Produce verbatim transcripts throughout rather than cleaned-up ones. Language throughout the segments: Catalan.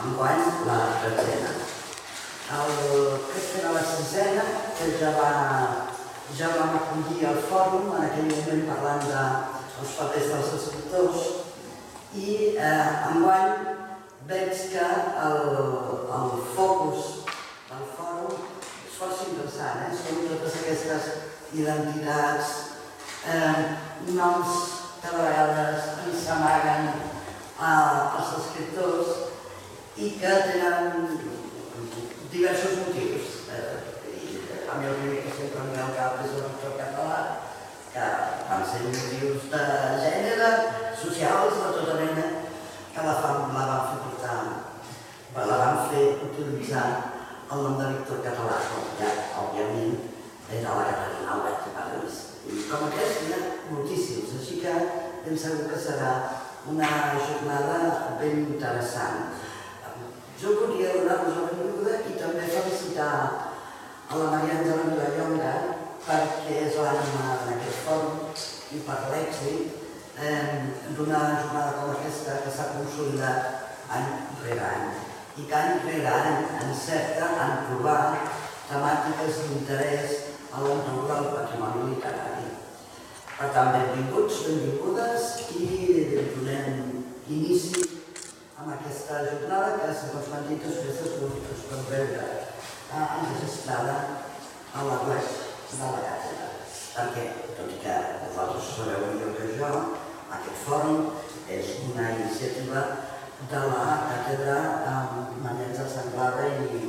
enguany la tretzena. Crec que era la sisena, que ja vam acollir el fòrum, en aquell moment parlant dels papers dels escriptors, i enguany veig que el focus del fòrum és força interessant. Són totes aquestes identitats, noms que de vegades ens amaguen als escriptors i que tenen diversos motius. A mi el primer que sempre em ve al cap és el rector català, que van ser motius de gènere, socials, de tota mena, que la van fer portar, la van fer utilitzar el nom de Víctor Català, com ja, òbviament, era la Catalina Albert i París. I com aquest hi ha moltíssims, així que ben segur que serà una jornada ben interessant. Jo volia donar-vos la benvinguda i també felicitar a la Maria Àngela Vilallonga perquè és l'ànima d'aquest fòrum i per l'èxit d'una jornada com aquesta que s'ha consolidat any rere any i que any rere any encerta en trobar temàtiques d'interès a l'entorn del patrimoni literari. Per tant, benvinguts, benvingudes i donem inici amb aquesta jornada que, segons m'han dit, després es pot veure enregistrada a la web de la càtedra. Perquè, tot i que vosaltres sabeu millor que jo, aquest fòrum és una iniciativa de la càtedra Manuel Anglada i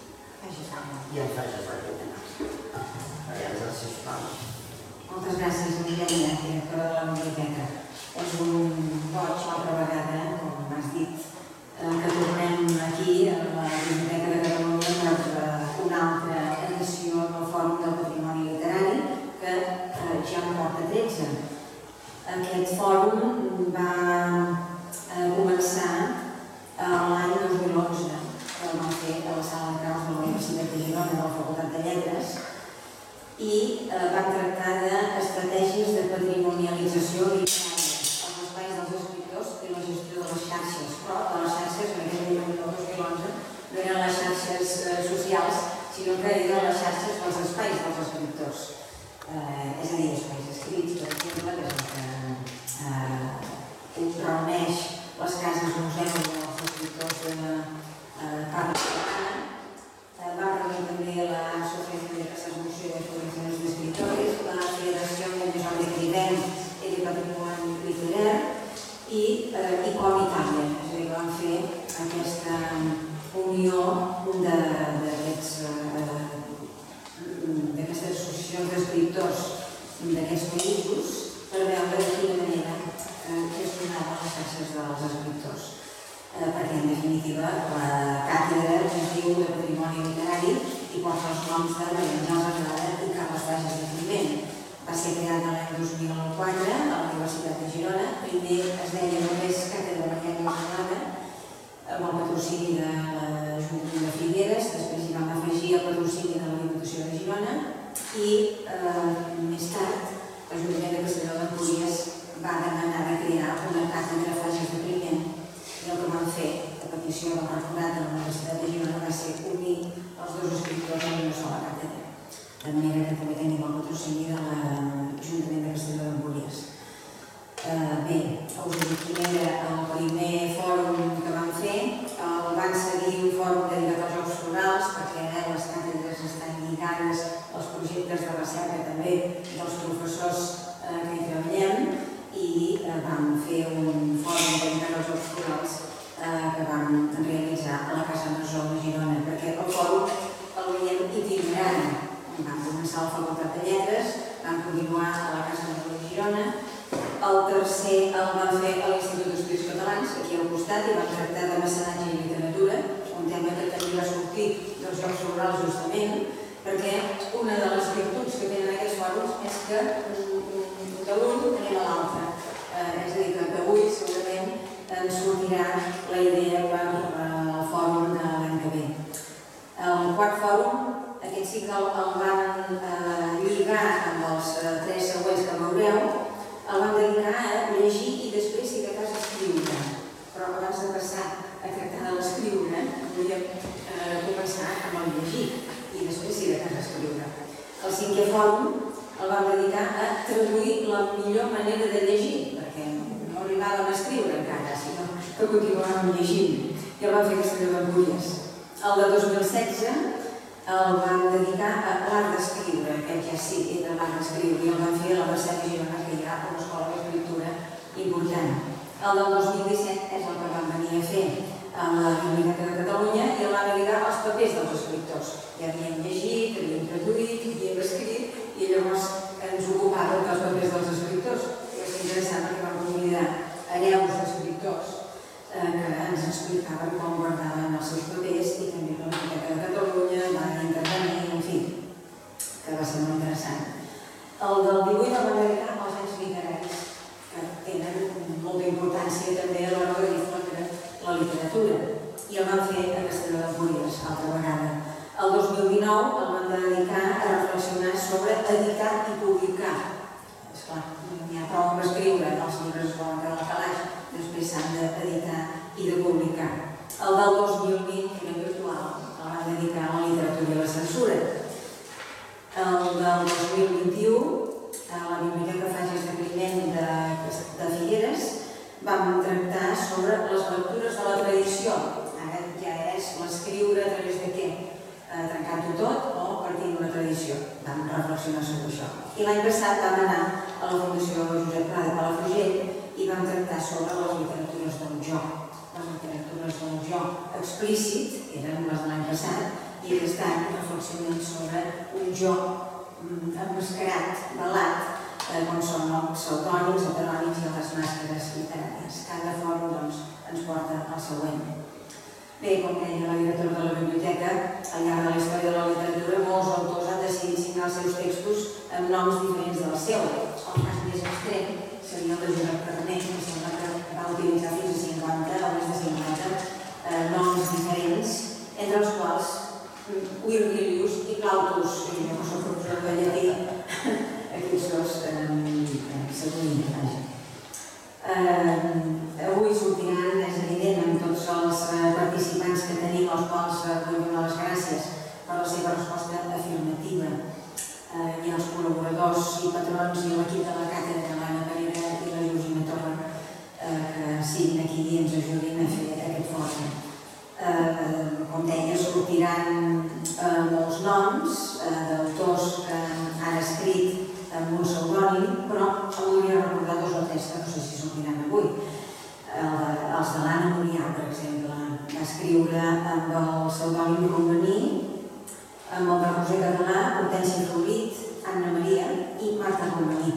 en Fages Valldanes. Maria Àngela, sisplau. Moltes gràcies, Mireia, directora de la biblioteca. És un goig, l'altra vegada, com m'has dit, que tornem aquí a la Biblioteca de Catalunya per una altra edició del Fòrum del Patrimoni Literari, que ja en porta tretze. Aquest fòrum va començar l'any dos mil onze, que el vam fer a la sala de claus de la Universitat de Girona, de la Facultat de Lletres, i van tractar d'estratègies de patrimonialització literària, els espais dels escriptors i la gestió de les xarxes. Però de les xarxes, en aquest moment del dos mil onze, no eren les xarxes socials, sinó que eren les xarxes dels espais dels escriptors. És a dir, espais escrits, per exemple, que és el que reuneix les cases museu dels escriptors de parla catalana. Va reunir també l'Associació de Casas Museo de Colecciones de Escritores, la Federació de Maison d'Escrivains i de Patrimoni Literari i Com Itàlia. És a dir, vam fer aquesta unió d'aquestes associacions d'escriptors d'aquests països per veure de quina manera gestionaven les xarxes dels escriptors. Perquè, en definitiva, la càtedra es diu de Patrimoni Literari i porta els noms de Maria Àngela Anglada i Carles Fages de Climent. Va ser creada l'any dos mil quatre a la Universitat de Girona. Primer es deia només Càtedra Maria Àngela Anglada, amb el patrocini de l'Ajuntament de Figueres, després hi vam afegir el patrocini de la Diputació de Girona i més tard l'Ajuntament de Castelló d'Empúries va demanar de crear una càtedra Fages de Climent. I el que vam fer, a petició del rectorat de la Universitat de Girona, va ser unir els dos escriptors en una sola càtedra. De manera que també tenim el patrocini de l'Ajuntament de Castelló d'Empúries. Bé, us dic quin era el primer fòrum que vam fer. El van seguir un fòrum dedicat als Jocs Florals, perquè les càtedres estan lligades als projectes de recerca també dels professors que hi treballem, i vam fer un fòrum dedicat als Jocs Florals que vam realitzar a la Casa Masó de Girona, perquè el fòrum el veiem itinerant. Vam començar a la Facultat de Lletres, vam continuar a la Casa Masó de Girona, el tercer el vam fer a l'Institut d'Estudis Catalans, aquí al costat, i vam tractar de mecenatge i literatura, un tema que també va sortir dels Jocs Florals justament, perquè una de les virtuts que tenen aquests fòrums és que de l'un anem a l'altre. És a dir, que avui segurament ens sortirà la idea per al fòrum de l'any que ve. El quart fòrum, aquest sí que el van lligar amb els tres següents que veureu, el vam dedicar a llegir i després, si de cas, escriure. Però abans de passat a tractar de l'escriure, volíem començar amb el llegir i després sí de cas escriure. El cinquè fòrum el vam dedicar a traduir la millor manera de llegir, perquè no arribàvem a escriure encara, sinó que continuàvem llegint. I el vam fer aquestes aventures. El de dos mil setze el vam dedicar a l'art d'escriure, aquest ja sí, era l'art d'escriure, i el vam fer a la Mercè de Girona, que hi ha una escola d'escriptura important. El del dos mil disset és el que vam venir a fer a la Biblioteca de Catalunya i el vam dedicar als papers dels escriptors. Ja havíem llegit, havíem traduït, havíem escrit i llavors ens ocupàvem dels papers dels escriptors. I és interessant perquè vam convidar hereus d'escriptors que ens explicaven com guardaven els seus papers i també la Biblioteca de Catalunya va intervenir, en fi, que va ser molt interessant. El del divuit el vam dedicar als anys literaris, que tenen molta importància també a l'hora de difondre la literatura, i el vam fer a Castelló d'Empúries, altra vegada. El dos mil dinou el vam dedicar a reflexionar sobre editar i publicar. Esclar, n'hi ha prou amb escriure, els llibres es poden quedar al calaix, després s'han d'editar i de publicar. El del dos mil vint, que era virtual, el vam dedicar a la literatura i a la censura. El del dos mil vint-i-u, a la Biblioteca Fages de Climent de Figueres, vam tractar sobre les lectures de la tradició. Ara ja és l'escriure a través de què? Trencant-ho tot o partint d'una tradició. Vam reflexionar sobre això. I l'any passat vam anar a la Fundació Josep Pla de Palafrugell i vam tractar sobre les literatures del jo. Les literatures del jo explícit, eren les de l'any passat, i aquest any reflexionem sobre un jo emmascarat, velat, com són els pseudònims, heterònims i les màscares literàries. Cada fòrum ens porta al següent. Bé, com deia la directora de la biblioteca, al llarg de la història de la literatura, molts autors han decidit signar els seus textos amb noms diferents del seu. El cas més extrem seria el de Josep Carner, que sembla que va utilitzar fins a cinquanta o més de cinquanta noms diferents, entre els quals Virgilius i Plautus, que jo no soc professor de llatí, aquests dos s'acullin. Avui sortiran, és evident, amb tots els participants que tenim, als quals vull donar les gràcies per la seva resposta afirmativa. Hi ha els col·laboradors i patrons i l'equip de la càtedra, l'Anna Pereira i la Josina Torra, que siguin aquí i ens ajudin a fer aquest fòrum. Com deia, sortiran molts noms d'autors que han escrit amb un pseudònim, però voldria recordar dos o tres que no sé si sortiran avui. Els de l'Anna Murià, per exemple, va escriure amb el pseudònim romaní, amb el de Roser Català, Hortènsia Florit, Anna Maria i Marta Romaní.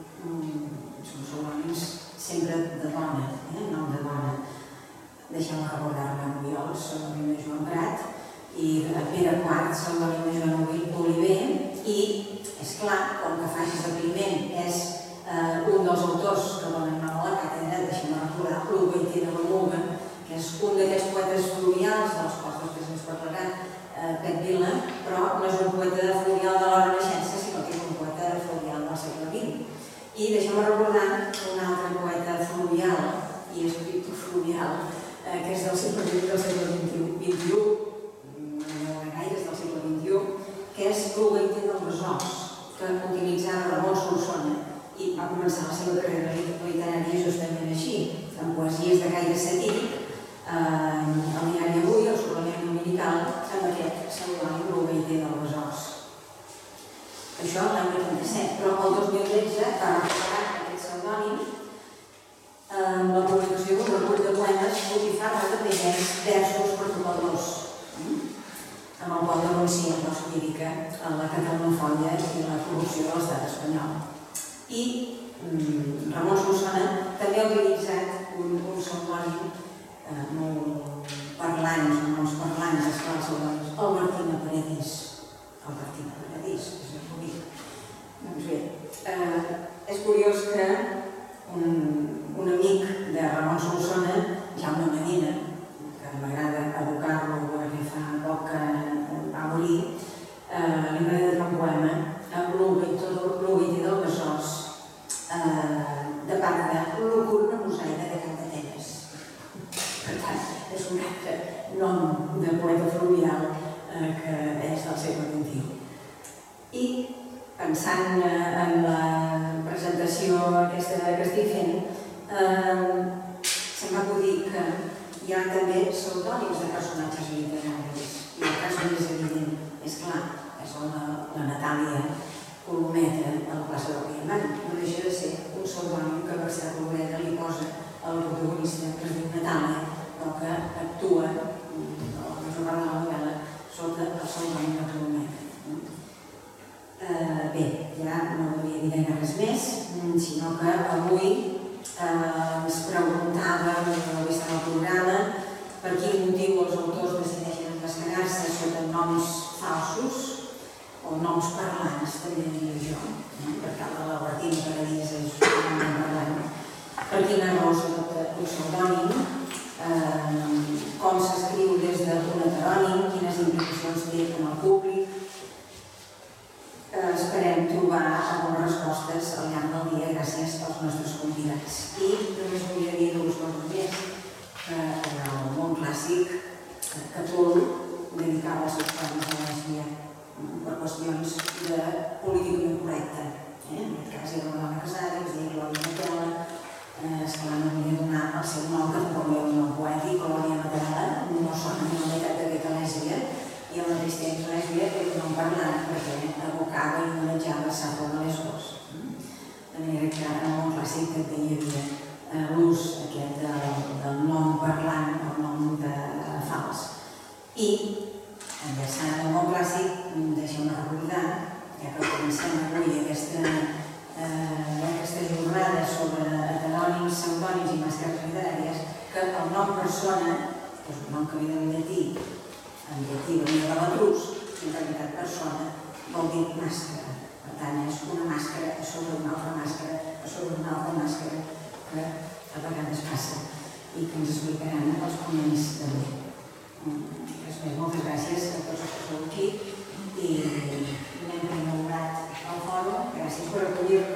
Són pseudònims sempre de dona, nom de dona. Deixeu-me recordar-me Oriol, pseudònim de Joan Prat, i Pere Quart, pseudònim de Joan Oliver, i és clar, com que Fages de Climent és un dels autors que donen nom a la càtedra, deixem-me recordar l'Uguaití de la Muga, que és un d'aquests poetes fluvials, dels quals després ens parlarà Pep Vila, però no és un poeta fluvial de la Renaixença, sinó que és un poeta fluvial del segle vint. I deixem-me recordar un altre poeta fluvial i escriptor fluvial, que és del segle vint del segle vint-i-u, no gaire, és del segle vint-i-u, que és l'Uguaití del Besòs, que utilitzava Ramon Solsona i va començar la seva carrera literària justament així, amb poesies de caire satíric, al diari Avui, al suplement dominical, amb aquest pseudònim l'Uguaití del Besòs. Això l'any vuitanta-set, però el dos mil tretze va recuperar aquest pseudònim amb la publicació d'un recull de poemes Botifarra de Pagès versus protocoldors, amb el qual denuncien la jurídica en la catalanofòbia i la corrupció de l'estat espanyol. I Ramon Solsona també ha utilitzat un pseudònim molt parlant, noms parlants, esclar, el pseudònim Albertina Paradís. Albertina Paradís, és ben bonic. Doncs bé, és curiós que un amic de Ramon Solsona, Jaume Medina, que m'agrada evocar-lo perquè fa poc que va morir, li va dedicar un poema amb l'Uguaití del Besòs de part de l'Ocorna Mosaïca de Cantateles. és un altre nom de poeta fluvial que és del segle vint-i-u. I pensant en la presentació aquesta que estic fent, se'm va acudir que hi ha també pseudònims de personatges literaris. I el cas més evident, és clar, és el de la Natàlia Colometa a la plaça del Diamant. No deixa de ser un pseudònim que García Colometa li posa al protagonista, que es diu Natàlia, però que actua, a la major part de la novel·la, sota el pseudònim de Colometa. Bé, ja no volia dir res més, sinó que avui ens preguntàvem, no vist en el programa, per quin motiu els autors decideixen emmascarar-se sota noms falsos o noms parlants, també diria jo, perquè el de l'Albertina Paradís és un nom parlant. Per quina raó s'adopta un pseudònim, com s'escriu des d'un heterònim, quines implicacions té en el públic. Esperem trobar algunes respostes al llarg del dia gràcies als nostres convidats. I només volia dir dues coses més. El món clàssic, Catull, dedicava els seus poemes a Lèsbia per qüestions de política incorrecta. En aquest cas era una dona casada, que es deia Glòria Matela. Esclar, no volia donar el seu nom, que tampoc era un nom poètic, Glòria Matela, no sona ni la meitat d'aquesta Lèsbia. I al mateix temps Lèsbia era un nom parlant perquè evocava i homenatjava Sapo de Lesbos. De manera que en el món clàssic també hi havia l'ús aquest del nom parlant, el nom de fals. I, enllaçant al món clàssic, deixeu-me recordar, ja que comencem avui aquesta jornada sobre heterònims, pseudònims i màscares literàries, que el nom persona, que és un nom que ve del llatí, en llatí venia de l'etrusc, en realitat persona vol dir màscara. Per tant, és una màscara a sobre una altra màscara, a sobre una altra màscara, que a vegades passa i que ens explicaran els ponents d'avui. Res més, moltes gràcies a tots els que sou aquí i anem per inaugurat el fòrum. Gràcies per acollir-nos.